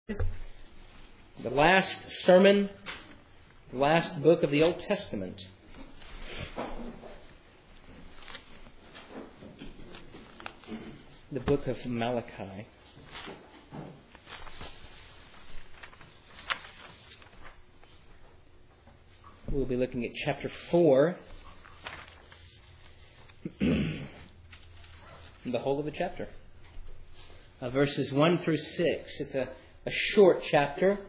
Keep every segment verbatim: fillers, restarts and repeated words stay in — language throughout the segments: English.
The last sermon, the last book of the Old Testament. The book of Malachi. We'll be looking at chapter four. The whole of the chapter. Uh, verses one through six. It's a, a short chapter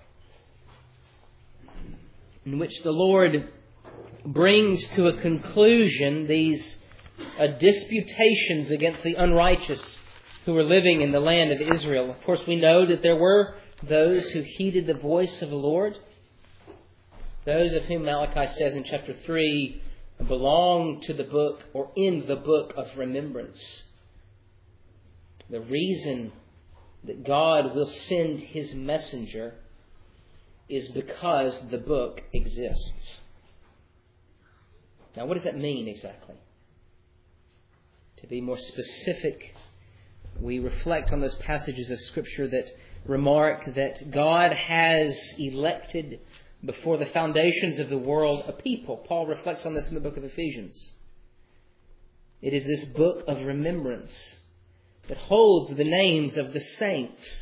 in which the Lord brings to a conclusion these uh, disputations against the unrighteous who were living in the land of Israel. Of course, we know that there were those who heeded the voice of the Lord. Those of whom Malachi says in chapter three belong to the book or in the book of remembrance. The reason that God will send His messenger is because the book exists. Now, what does that mean exactly? To be more specific, we reflect on those passages of Scripture that remark that God has elected before the foundations of the world a people. Paul reflects on this in the book of Ephesians. It is this book of remembrance that holds the names of the saints,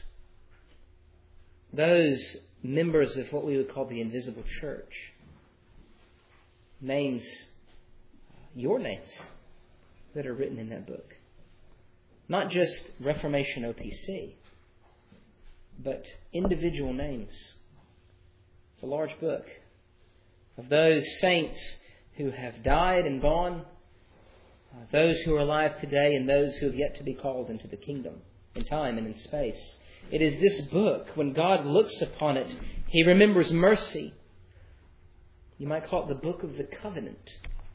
those members of what we would call the invisible church. Names, your names, that are written in that book. Not just Reformation O P C, but individual names. It's a large book of those saints who have died and gone, uh, those who are alive today, and those who have yet to be called into the kingdom in time and in space. It is this book, when God looks upon it, He remembers mercy. You might call it the book of the covenant,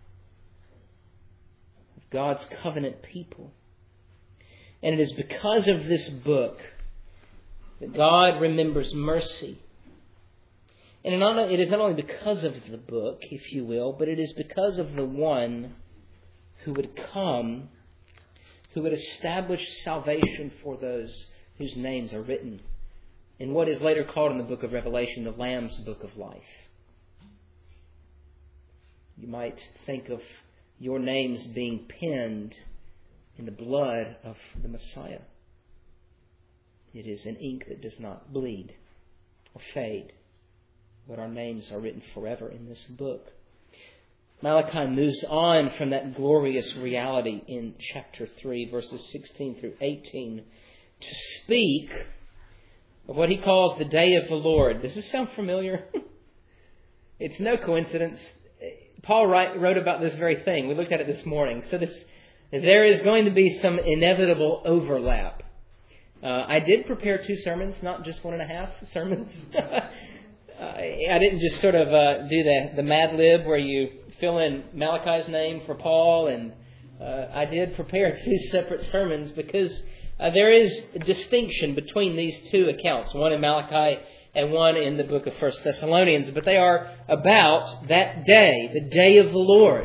of God's covenant people. And it is because of this book that God remembers mercy. And it is not only because of the book, if you will, but it is because of the one who would come, who would establish salvation for those whose names are written in what is later called in the book of Revelation the Lamb's Book of Life. You might think of your names being penned in the blood of the Messiah. It is an ink that does not bleed or fade, but our names are written forever in this book. Malachi moves on from that glorious reality in chapter three, verses sixteen through eighteen, to speak of what he calls the day of the Lord. Does this sound familiar? It's no coincidence. Paul wrote about this very thing. We looked at it this morning. So this, there is going to be some inevitable overlap. Uh, I did prepare two sermons, not just one and a half sermons. uh, I didn't just sort of uh, do the, the Mad Lib where you fill in Malachi's name for Paul. And uh, I did prepare two separate sermons because Uh, there is a distinction between these two accounts, one in Malachi and one in the book of First Thessalonians, but they are about that day, the day of the Lord,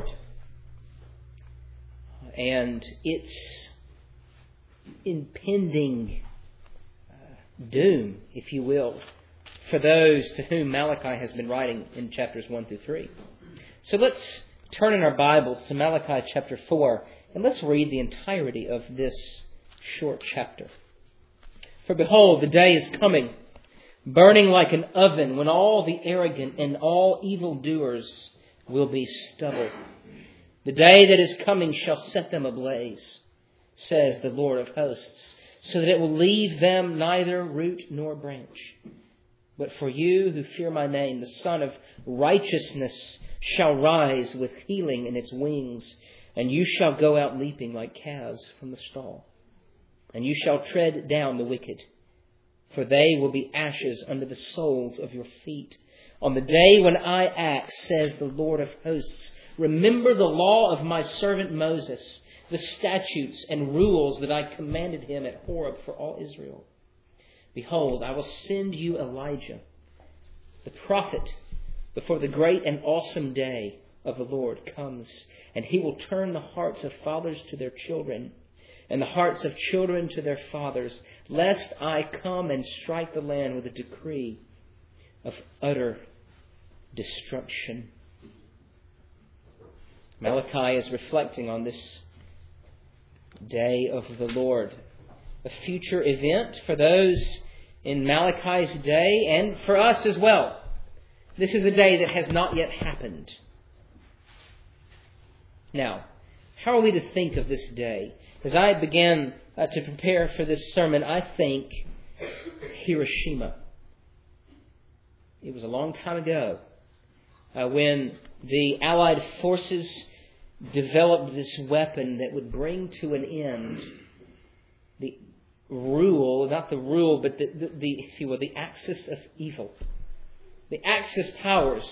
and its impending uh, doom, if you will, for those to whom Malachi has been writing in chapters one through three. So let's turn in our Bibles to Malachi chapter four, and let's read the entirety of this short chapter. For behold, the day is coming, burning like an oven, when all the arrogant and all evildoers will be stubble. The day that is coming shall set them ablaze, says the Lord of hosts, so that it will leave them neither root nor branch. But for you who fear my name, the Son of Righteousness shall rise with healing in its wings, and you shall go out leaping like calves from the stall. And you shall tread down the wicked, for they will be ashes under the soles of your feet. On the day when I act, says the Lord of hosts, remember the law of my servant Moses, the statutes and rules that I commanded him at Horeb for all Israel. Behold, I will send you Elijah, the prophet, before the great and awesome day of the Lord comes, and he will turn the hearts of fathers to their children, and the hearts of children to their fathers, lest I come and strike the land with a decree of utter destruction. Malachi is reflecting on this day of the Lord, a future event for those in Malachi's day and for us as well. This is a day that has not yet happened. Now, how are we to think of this day? As I began uh, to prepare for this sermon, I think Hiroshima. It was a long time ago uh, when the Allied forces developed this weapon that would bring to an end the rule, not the rule, but the, the, the if you will, the axis of evil. The Axis powers.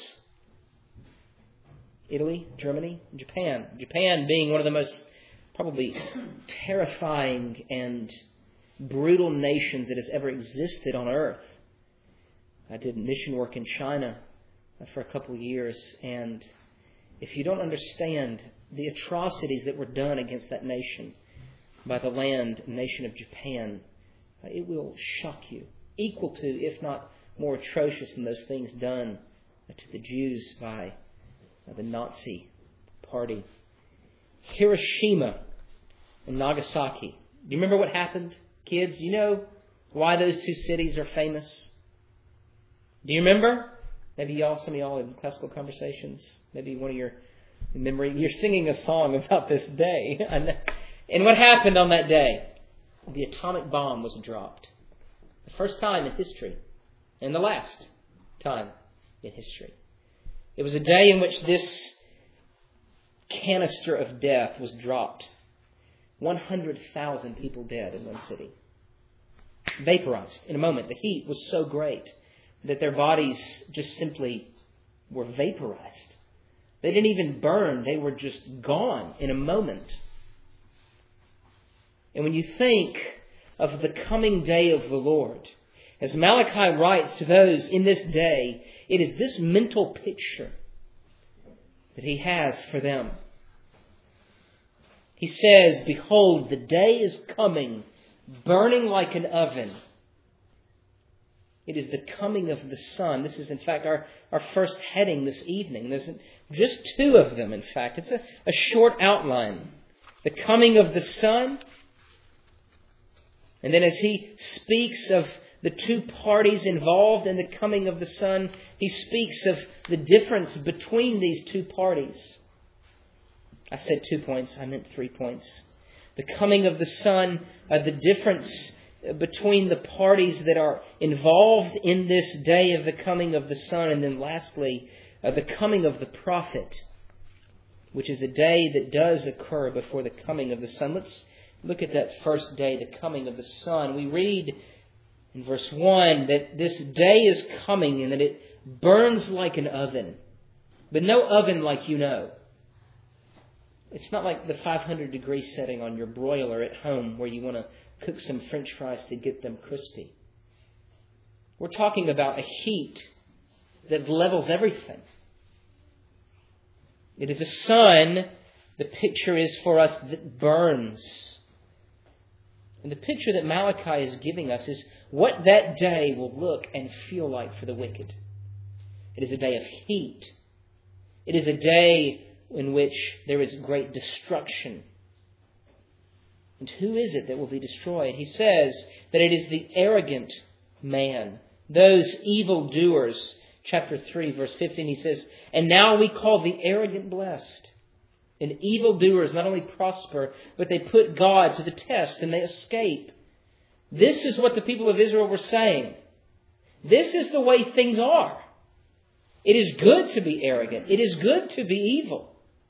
Italy, Germany, Japan. Japan being one of the most probably terrifying and brutal nations that has ever existed on earth. I did mission work in China for a couple of years, and if you don't understand the atrocities that were done against that nation by the land nation of Japan, it will shock you. Equal to, if not more atrocious than those things done to the Jews by the Nazi Party. Hiroshima and Nagasaki. Do you remember what happened, kids? Do you know why those two cities are famous? Do you remember? Maybe y'all, some of y'all in classical conversations, maybe one of your memory, you're singing a song about this day. And what happened on that day? The atomic bomb was dropped. The first time in history. And the last time in history. It was a day in which this canister of death was dropped. one hundred thousand people dead in one city. Vaporized in a moment. The heat was so great that their bodies just simply were vaporized. They didn't even burn. They were just gone in a moment. And when you think of the coming day of the Lord, as Malachi writes to those in this day, it is this mental picture that he has for them. He says, "Behold, the day is coming, burning like an oven." It is the coming of the Son. This is, in fact, our, our first heading this evening. There's just two of them, in fact. It's a, a short outline. The coming of the Son. And then as he speaks of the two parties involved in the coming of the Son, he speaks of the difference between these two parties. I said two points. I meant three points. The coming of the Son, uh, the difference between the parties that are involved in this day of the coming of the Son. And then lastly, uh, the coming of the prophet, which is a day that does occur before the coming of the Son. Let's look at that first day, the coming of the Son. We read in verse one that this day is coming and that it burns like an oven. But no oven like you know. It's not like the five hundred degree setting on your broiler at home where you want to cook some French fries to get them crispy. We're talking about a heat that levels everything. It is a sun, the picture is for us, that burns. And the picture that Malachi is giving us is what that day will look and feel like for the wicked. It is a day of heat. It is a day in which there is great destruction. And who is it that will be destroyed? He says that it is the arrogant man, those evildoers. Chapter three, verse fifteen, he says, "And now we call the arrogant blessed." And evildoers not only prosper, but they put God to the test and they escape. This is what the people of Israel were saying. This is the way things are. It is good to be arrogant. It is good to be evil.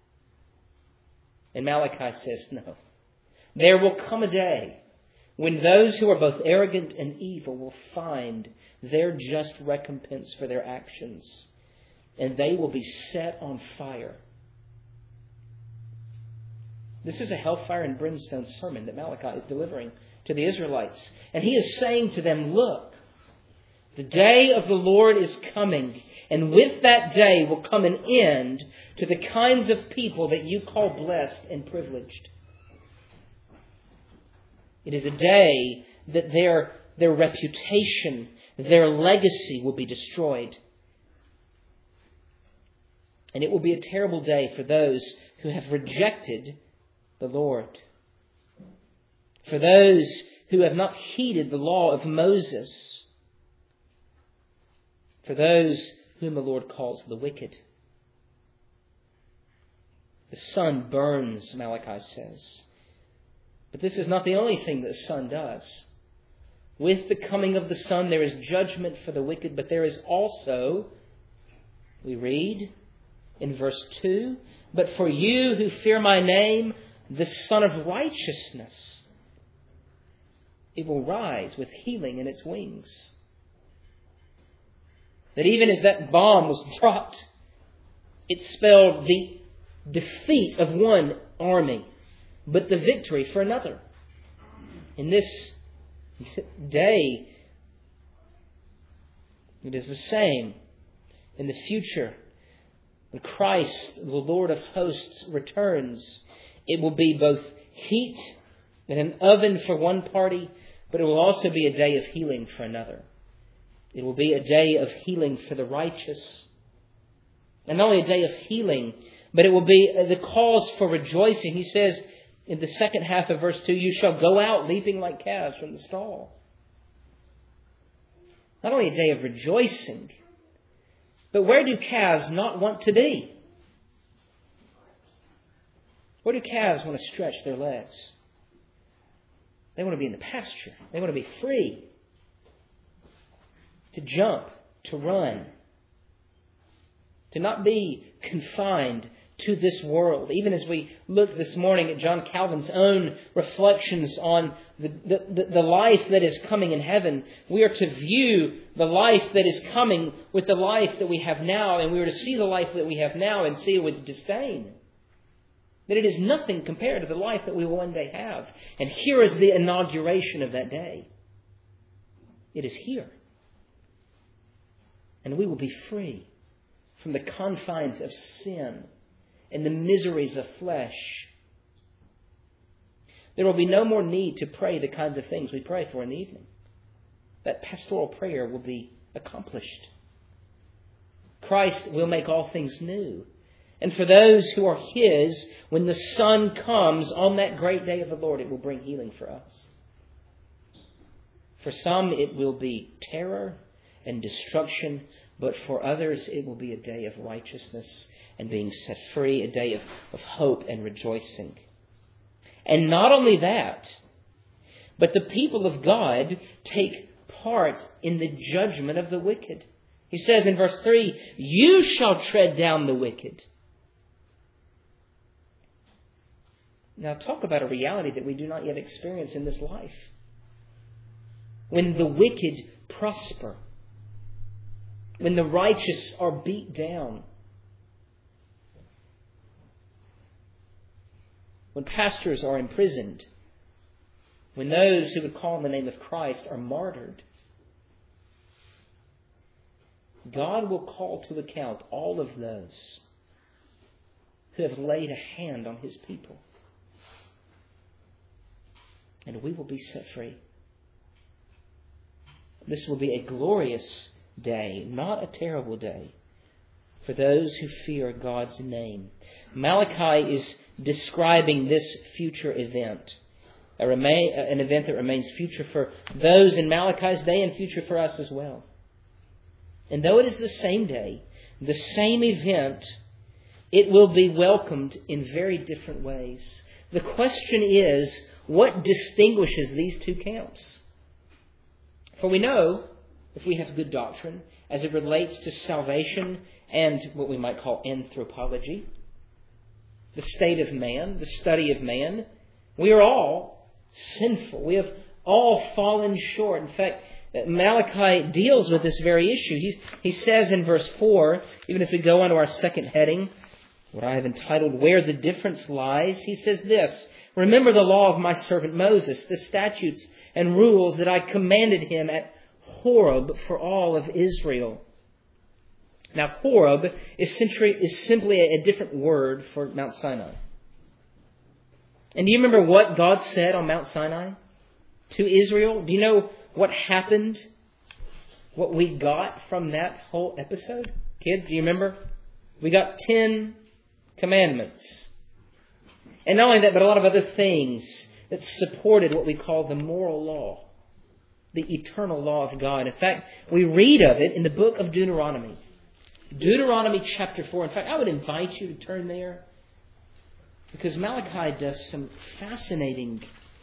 And Malachi says, no. There will come a day when those who are both arrogant and evil will find their just recompense for their actions. And they will be set on fire. This is a hellfire and brimstone sermon that Malachi is delivering to the Israelites. And he is saying to them, look, the day of the Lord is coming. And with that day will come an end to the kinds of people that you call blessed and privileged. It is a day that their, their reputation, their legacy will be destroyed. And it will be a terrible day for those who have rejected the Lord. For those who have not heeded the law of Moses. For those whom the Lord calls the wicked. The sun burns, Malachi says. But this is not the only thing that the sun does. With the coming of the sun, there is judgment for the wicked, but there is also, we read in verse two, but for you who fear my name, the Son of Righteousness, it will rise with healing in its wings. That even as that bomb was dropped, it spelled the defeat of one army, but the victory for another. In this day, it is the same. In the future, when Christ, the Lord of hosts, returns, it will be both heat and an oven for one party, but it will also be a day of healing for another. It will be a day of healing for the righteous. And not only a day of healing, but it will be the cause for rejoicing. He says in the second half of verse two, you shall go out leaping like calves from the stall. Not only a day of rejoicing, but where do calves not want to be? Where do calves want to stretch their legs? They want to be in the pasture. They want to be free. To jump, to run. To not be confined to this world. Even as we look this morning at John Calvin's own reflections on the, the, the life that is coming in heaven, we are to view the life that is coming with the life that we have now, and we are to see the life that we have now and see it with disdain. That it is nothing compared to the life that we will one day have. And here is the inauguration of that day. It is here. And we will be free from the confines of sin and the miseries of flesh. There will be no more need to pray the kinds of things we pray for in the evening. That pastoral prayer will be accomplished. Christ will make all things new. And for those who are His, when the sun comes on that great day of the Lord, it will bring healing for us. For some, it will be terror and destruction, but for others, it will be a day of righteousness and being set free, a day of, of hope and rejoicing. And not only that, but the people of God take part in the judgment of the wicked. He says in verse three, you shall tread down the wicked. Now talk about a reality that we do not yet experience in this life. When the wicked prosper, when the righteous are beat down, when pastors are imprisoned, when those who would call on the name of Christ are martyred, God will call to account all of those who have laid a hand on His people. And we will be set free. This will be a glorious day, not a terrible day, for those who fear God's name. Malachi is describing this future event, a remain, an event that remains future for those in Malachi's day and future for us as well. And though it is the same day, the same event, it will be welcomed in very different ways. The question is, what distinguishes these two camps? For we know, if we have good doctrine, as it relates to salvation and what we might call anthropology, the state of man, the study of man, we are all sinful. We have all fallen short. In fact, Malachi deals with this very issue. He, he says in verse four, even as we go on to our second heading, what I have entitled, Where the Difference Lies, he says this, remember the law of my servant Moses, the statutes and rules that I commanded him at Horeb for all of Israel. Now, Horeb is simply a different word for Mount Sinai. And do you remember what God said on Mount Sinai? to Israel. Do you know what happened? What we got from that whole episode? Kids, do you remember? We got ten commandments. And not only that, but a lot of other things that supported what we call the moral law, the eternal law of God. In fact, we read of it in the book of Deuteronomy. Deuteronomy chapter four. In fact, I would invite you to turn there, because Malachi does some fascinating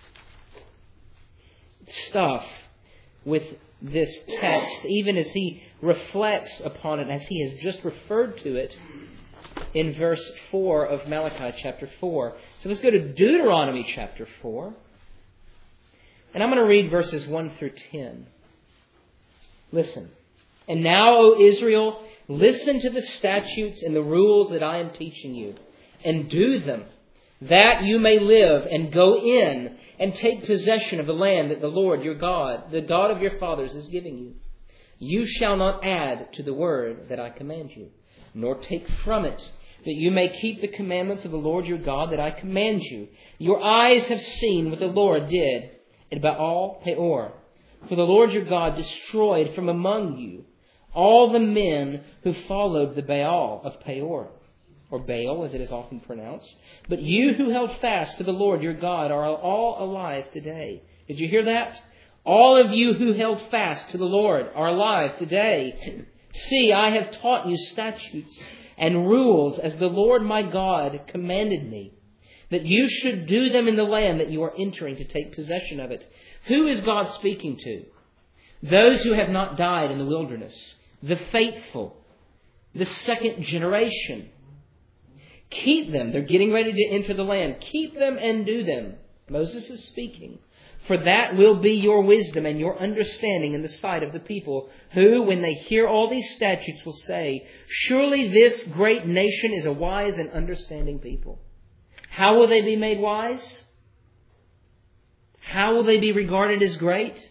stuff with this text, even as he reflects upon it, as he has just referred to it in verse four of Malachi chapter four. So let's go to Deuteronomy chapter four. And I'm going to read verses one through ten. Listen. And now, O Israel, listen to the statutes and the rules that I am teaching you, and do them, that you may live and go in and take possession of the land that the Lord your God, the God of your fathers, is giving you. You shall not add to the word that I command you, nor take from it, that you may keep the commandments of the Lord your God that I command you. Your eyes have seen what the Lord did at Baal Peor. For the Lord your God destroyed from among you all the men who followed the Baal of Peor, or Baal as it is often pronounced. But you who held fast to the Lord your God are all alive today. Did you hear that? All of you who held fast to the Lord are alive today. See, I have taught you statutes and rules as the Lord my God commanded me, that you should do them in the land that you are entering to take possession of it. Who is God speaking to? Those who have not died in the wilderness, the faithful, the second generation. Keep them. They're getting ready to enter the land. Keep them and do them. Moses is speaking. For that will be your wisdom and your understanding in the sight of the people, who, when they hear all these statutes, will say, surely this great nation is a wise and understanding people. How will they be made wise? How will they be regarded as great?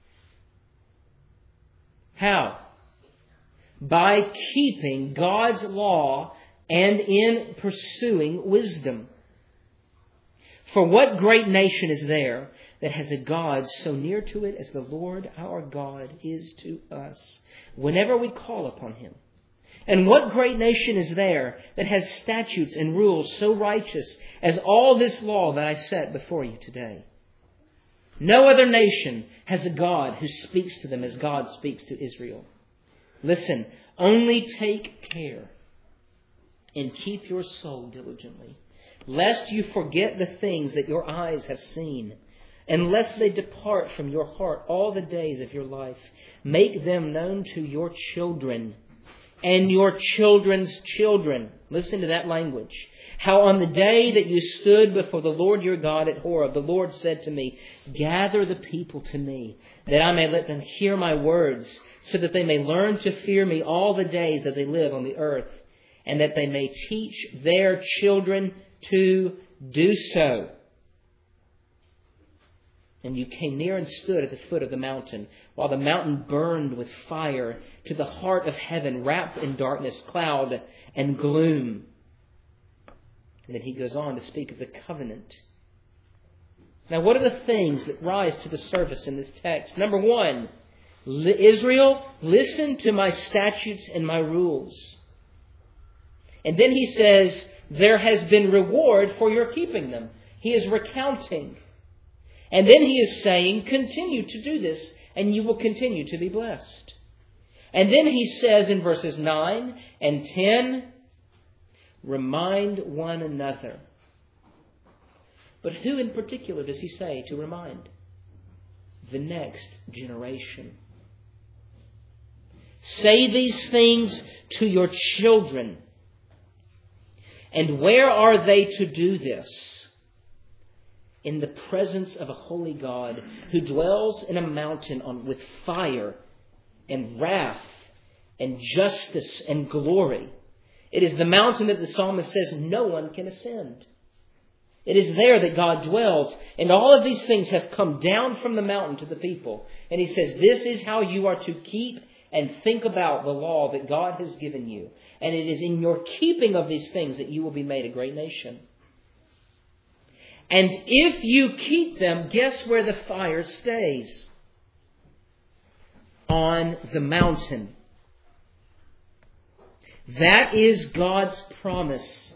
How? By keeping God's law and in pursuing wisdom. For what great nation is there that has a God so near to it as the Lord our God is to us, whenever we call upon Him? And what great nation is there that has statutes and rules so righteous as all this law that I set before you today? No other nation has a God who speaks to them as God speaks to Israel. Listen, only take care and keep your soul diligently, lest you forget the things that your eyes have seen, and lest they depart from your heart all the days of your life. Make them known to your children and your children's children. Listen to that language. How on the day that you stood before the Lord your God at Horeb, the Lord said to me, gather the people to me, that I may let them hear my words, so that they may learn to fear me all the days that they live on the earth, and that they may teach their children to do so. And you came near and stood at the foot of the mountain, while the mountain burned with fire to the heart of heaven, wrapped in darkness, cloud, and gloom. And then he goes on to speak of the covenant. Now, what are the things that rise to the surface in this text? Number one, Israel, listen to my statutes and my rules. And then he says, there has been reward for your keeping them. He is recounting. And then he is saying, continue to do this, and you will continue to be blessed. And then he says in verses nine and ten, remind one another. But who in particular does he say to remind? The next generation. Say these things to your children. And where are they to do this? In the presence of a holy God who dwells in a mountain on, with fire and wrath and justice and glory. It is the mountain that the psalmist says no one can ascend. It is there that God dwells. And all of these things have come down from the mountain to the people. And he says, this is how you are to keep and think about the law that God has given you. And it is in your keeping of these things that you will be made a great nation. And if you keep them, guess where the fire stays? On the mountain. That is God's promise.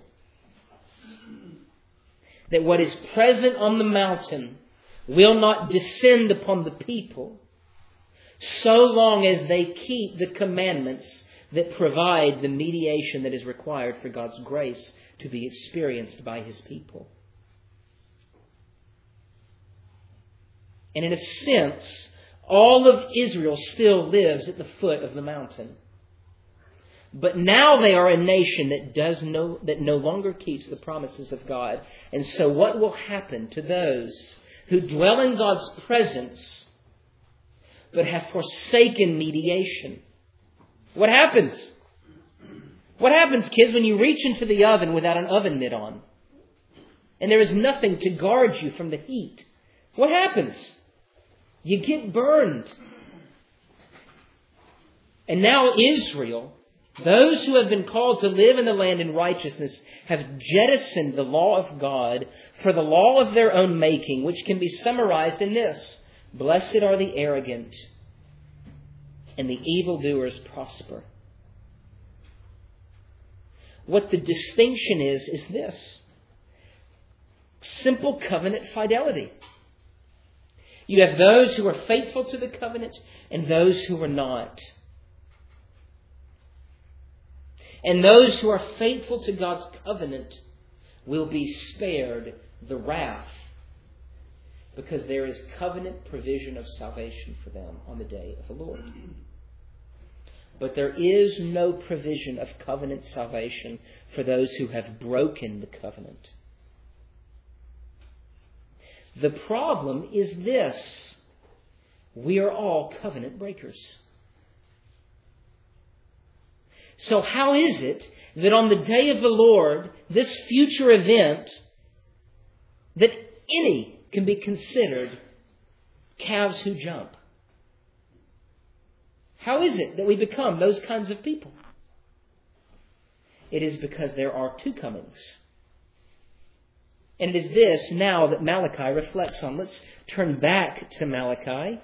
That what is present on the mountain will not descend upon the people so long as they keep the commandments that provide the mediation that is required for God's grace to be experienced by His people. And in a sense, all of Israel still lives at the foot of the mountain. But now they are a nation that does no, that no longer keeps the promises of God. And so what will happen to those who dwell in God's presence but have forsaken mediation? What happens? What happens, kids, when you reach into the oven without an oven mitt on? And there is nothing to guard you from the heat. What happens? You get burned. And now Israel, those who have been called to live in the land in righteousness, have jettisoned the law of God for the law of their own making, which can be summarized in this: blessed are the arrogant, and the evildoers prosper. What the distinction is, is this: simple covenant fidelity. You have those who are faithful to the covenant and those who are not. And those who are faithful to God's covenant will be spared the wrath, because there is covenant provision of salvation for them on the day of the Lord. But there is no provision of covenant salvation for those who have broken the covenant. The problem is this: we are all covenant breakers. So how is it that on the day of the Lord, this future event, that any can be considered calves who jump? How is it that we become those kinds of people? It is because there are two comings. And it is this now that Malachi reflects on. Let's turn back to Malachi.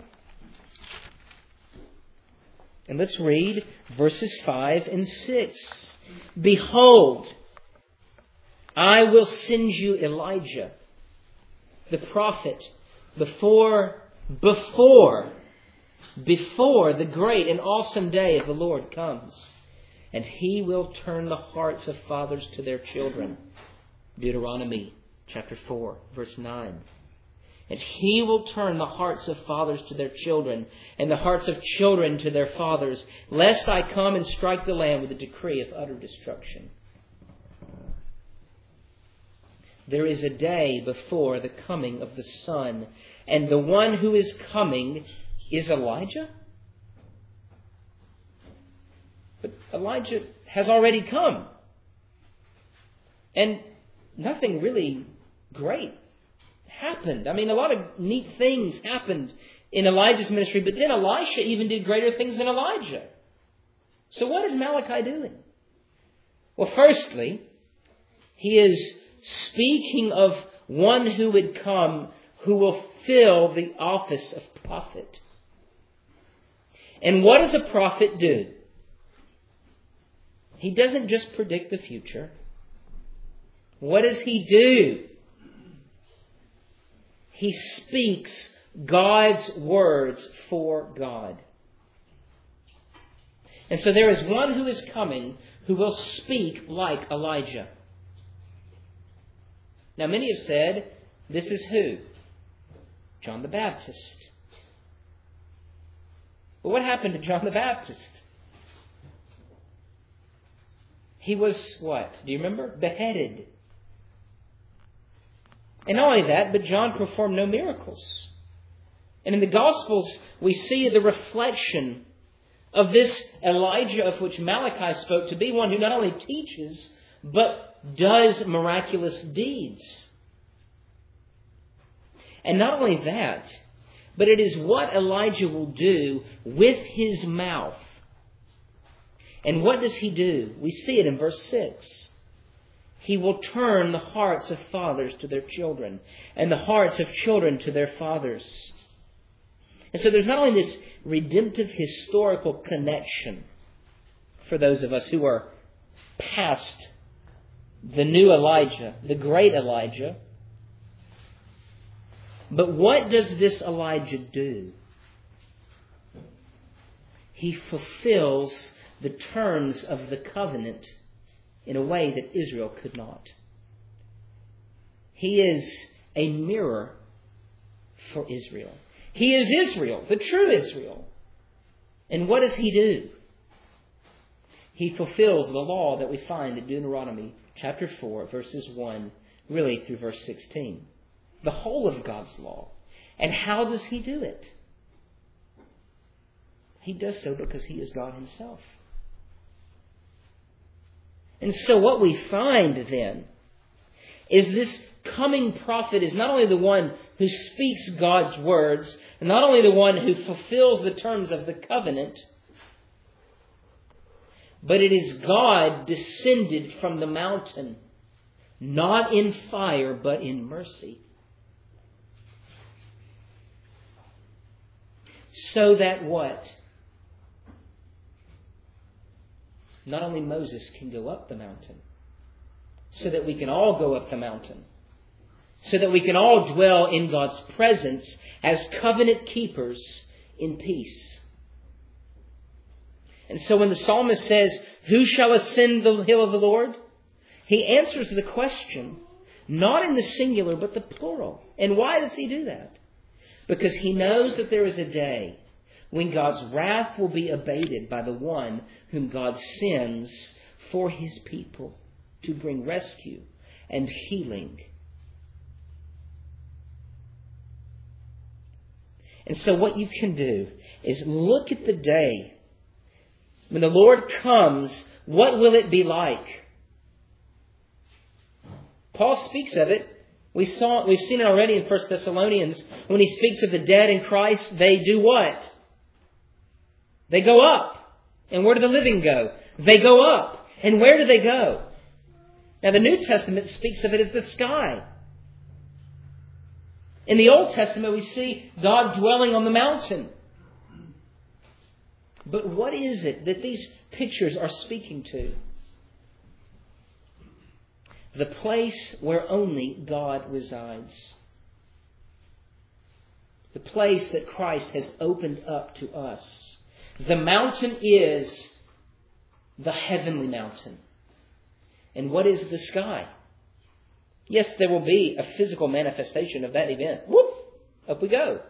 And let's read verses five and six. Behold, I will send you Elijah, the prophet, before, before, before the great and awesome day of the Lord comes. And he will turn the hearts of fathers to their children. Deuteronomy chapter four, verse nine. And he will turn the hearts of fathers to their children, and the hearts of children to their fathers, lest I come and strike the land with a decree of utter destruction. There is a day before the coming of the Son, and the one who is coming is Elijah. But Elijah has already come. And nothing really great happened. I mean, a lot of neat things happened in Elijah's ministry, but then Elisha even did greater things than Elijah. So what is Malachi doing? Well, firstly, he is speaking of one who would come who will fill the office of prophet. And what does a prophet do? He doesn't just predict the future. What does he do? He speaks God's words for God. And so there is one who is coming who will speak like Elijah. Now many have said, this is who? John the Baptist. But what happened to John the Baptist? He was what? Do you remember? Beheaded. And not only that, but John performed no miracles. And in the Gospels, we see the reflection of this Elijah of which Malachi spoke to be one who not only teaches, but does miraculous deeds. And not only that, but it is what Elijah will do with his mouth. And what does he do? We see it in verse six. He will turn the hearts of fathers to their children and the hearts of children to their fathers. And so there's not only this redemptive historical connection for those of us who are past the new Elijah, the great Elijah, but what does this Elijah do? He fulfills the terms of the covenant in a way that Israel could not. He is a mirror for Israel. He is Israel, the true Israel. And what does he do? He fulfills the law that we find in Deuteronomy chapter four, verses one, really through verse sixteen. The whole of God's law. And how does he do it? He does so because he is God himself. And so what we find then is this coming prophet is not only the one who speaks God's words, and not only the one who fulfills the terms of the covenant, but it is God descended from the mountain, not in fire, but in mercy. So that what? Not only Moses can go up the mountain, so that we can all go up the mountain, so that we can all dwell in God's presence as covenant keepers in peace. And so when the psalmist says, "Who shall ascend the hill of the Lord?" he answers the question, not in the singular, but the plural. And why does he do that? Because he knows that there is a day when God's wrath will be abated by the one whom God sends for his people to bring rescue and healing. And so what you can do is look at the day when the Lord comes. What will it be like? Paul speaks of it. We saw, we've seen it already in First Thessalonians. When he speaks of the dead in Christ, they do what? They go up. And where do the living go? They go up. And where do they go? Now the New Testament speaks of it as the sky. In the Old Testament we see God dwelling on the mountain. But what is it that these pictures are speaking to? The place where only God resides. The place that Christ has opened up to us. The mountain is the heavenly mountain. And what is the sky? Yes, there will be a physical manifestation of that event. Whoop! Up we go.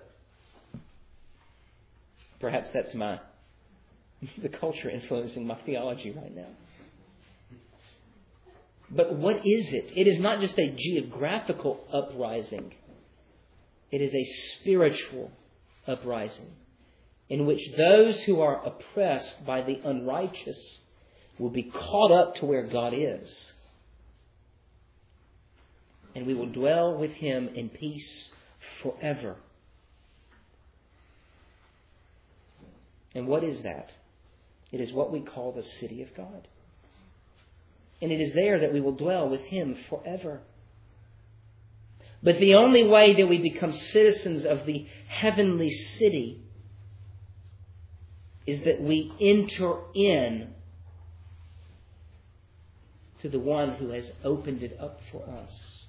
Perhaps that's my the culture influencing my theology right now. But what is it? It is not just a geographical uprising. It is a spiritual uprising in which those who are oppressed by the unrighteous will be caught up to where God is. And we will dwell with Him in peace forever. And what is that? It is what we call the city of God. And it is there that we will dwell with Him forever. But the only way that we become citizens of the heavenly city is that we enter in to the one who has opened it up for us.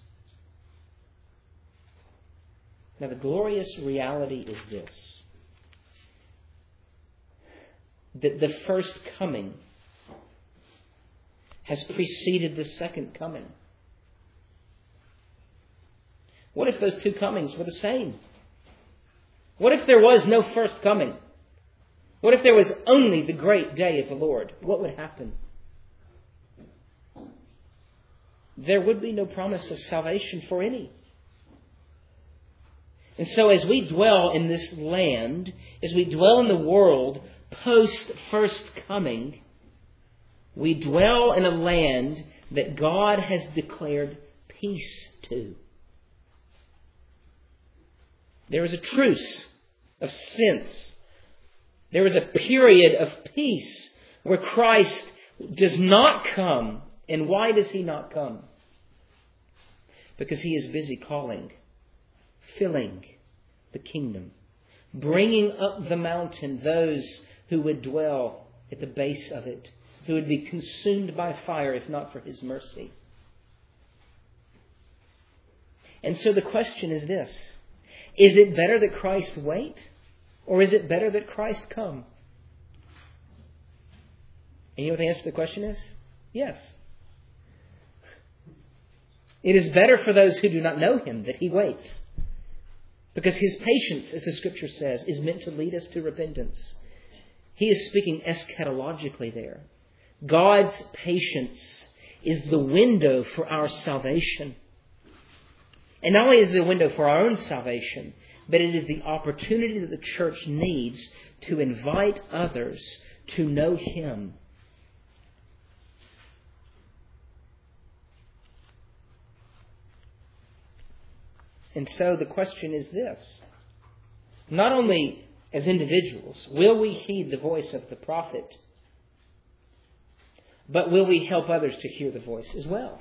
Now the glorious reality is this: that the first coming has preceded the second coming. What if those two comings were the same? What if there was no first coming? What if there was only the great day of the Lord? What would happen? There would be no promise of salvation for any. And so as we dwell in this land, as we dwell in the world post first coming, we dwell in a land that God has declared peace to. There is a truce of sense. There is a period of peace where Christ does not come. And why does He not come? Because He is busy calling, filling the kingdom, bringing up the mountain those who would dwell at the base of it, who would be consumed by fire if not for His mercy. And so the question is this: is it better that Christ wait, or is it better that Christ come? And you know what the answer to the question is? Yes. It is better for those who do not know Him that He waits. Because His patience, as the Scripture says, is meant to lead us to repentance. He is speaking eschatologically there. God's patience is the window for our salvation. And not only is it the window for our own salvation, but it is the opportunity that the church needs to invite others to know Him. And so the question is this: not only as individuals, will we heed the voice of the prophet, but will we help others to hear the voice as well?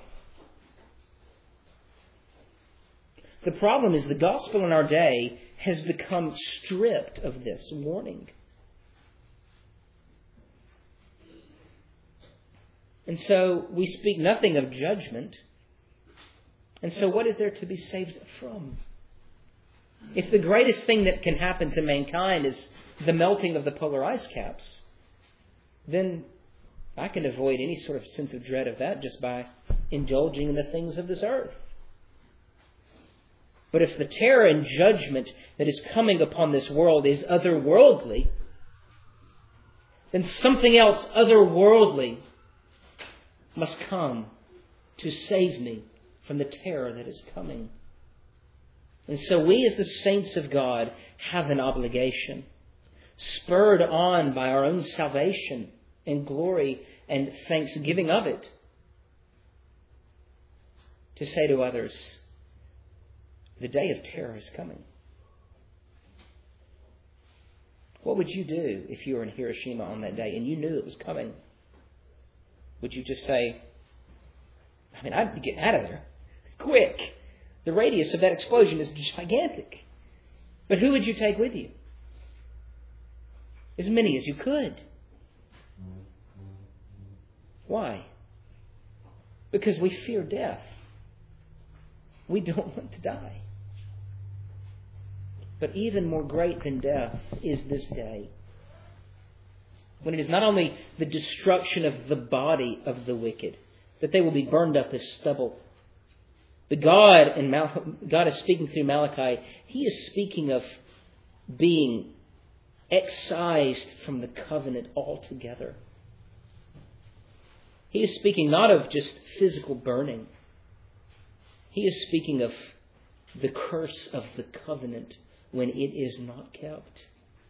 The problem is the gospel in our day has become stripped of this warning. And so we speak nothing of judgment. And so what is there to be saved from? If the greatest thing that can happen to mankind is the melting of the polar ice caps, then I can avoid any sort of sense of dread of that just by indulging in the things of this earth. But if the terror and judgment that is coming upon this world is otherworldly, then something else otherworldly must come to save me from the terror that is coming. And so we as the saints of God have an obligation, spurred on by our own salvation and glory and thanksgiving of it, to say to others, the day of terror is coming. What would you do if you were in Hiroshima on that day and you knew it was coming? Would you just say, I mean, I'd be getting out of there quick. The radius of that explosion is gigantic. But who would you take with you? As many as you could. Why? Because we fear death. We don't want to die. But even more great than death is this day, when it is not only the destruction of the body of the wicked, that they will be burned up as stubble. But God, and Mal- God is speaking through Malachi, He is speaking of being excised from the covenant altogether. He is speaking not of just physical burning. He is speaking of the curse of the covenant when it is not kept.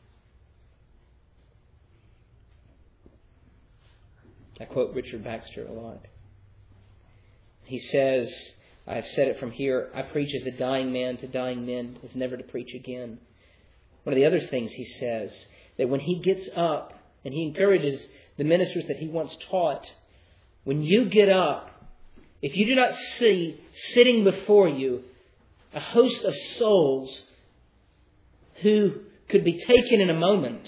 I quote Richard Baxter a lot. He says, I've said it from here, I preach as a dying man to dying men, is never to preach again. One of the other things he says, that when he gets up, and he encourages the ministers that he once taught, when you get up, if you do not see sitting before you a host of souls who could be taken in a moment,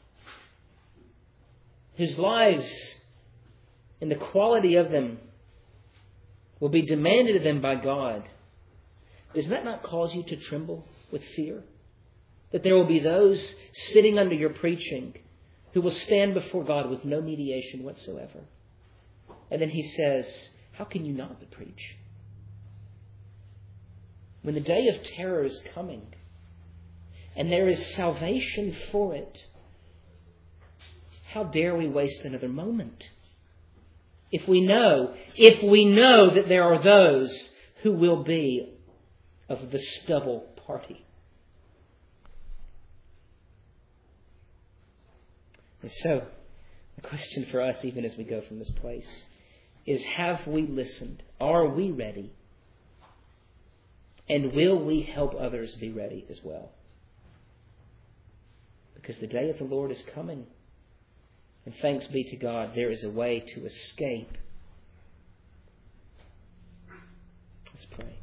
whose lives and the quality of them will be demanded of them by God, does that not cause you to tremble with fear? That there will be those sitting under your preaching who will stand before God with no mediation whatsoever. And then he says, how can you not but preach? When the day of terror is coming, and there is salvation for it, how dare we waste another moment? If we know, if we know that there are those who will be of the stubble party. And so, the question for us, even as we go from this place, is have we listened? Are we ready? And will we help others be ready as well? Because the day of the Lord is coming. And thanks be to God, there is a way to escape. Let's pray.